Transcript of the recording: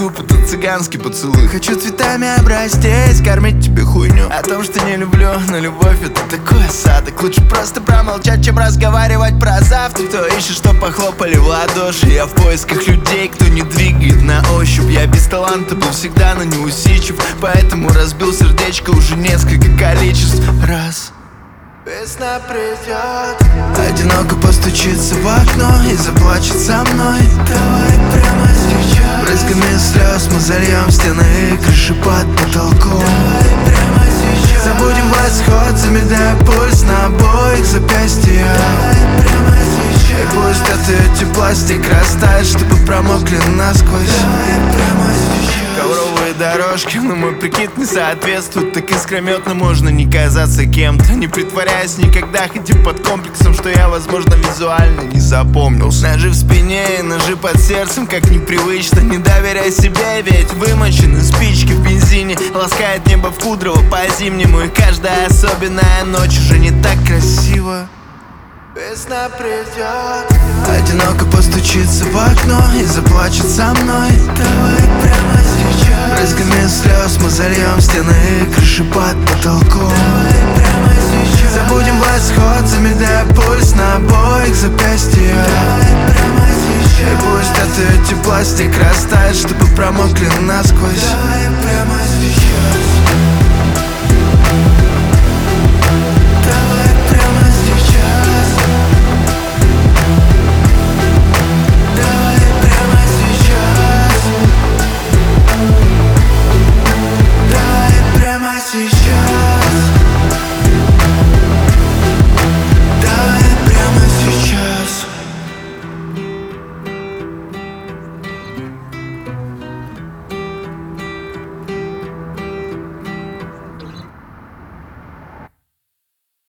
клуб, это цыганский поцелуй. Хочу цветами обрастись, кормить тебе хуйню о том, что не люблю, но любовь это такой осадок. Лучше просто промолчать, чем разговаривать про завтра. Кто ищет, что похлопали в ладоши. Я в поисках людей, кто не двигает на ощупь. Я без таланта был всегда, но не усидчив, поэтому разбил сердечко уже несколько количеств раз. Весна придет, одиноко постучится в окно и заплачет со мной. Давай прямо сейчас. Брызгами слез мы зальем стены и крыши под потолком. Давай прямо сейчас. Забудем восход, замедляя пульс на обоих запястьях. Давай прямо сейчас. И пусть от эти пластик растает, чтобы промокли насквозь. Давай прямо сейчас. Ковровые дорожки, но мой прикид не соответствует. Так искрометно можно не казаться кем-то, не притворяясь никогда, хотя под комплексом, что я, возможно, визуально не запомнился. Ножи в спине и ножи под сердцем, как непривычно. Не доверяй себе, ведь вымочены спички в бензине. Ласкает небо в Кудрово по-зимнему, и каждая особенная ночь уже не так красиво. Весна придет, одиноко постучится в окно и заплачет со мной. Давай прямо сейчас. Брызгами слез мы зальем стены и крыши под потолком. Давай прямо сейчас. Забудем восход, замедляя пульс на обоих запястьях. Давай прямо сейчас. И пусть от эти пластик растает, чтобы промокли насквозь. Давай прямо сейчас.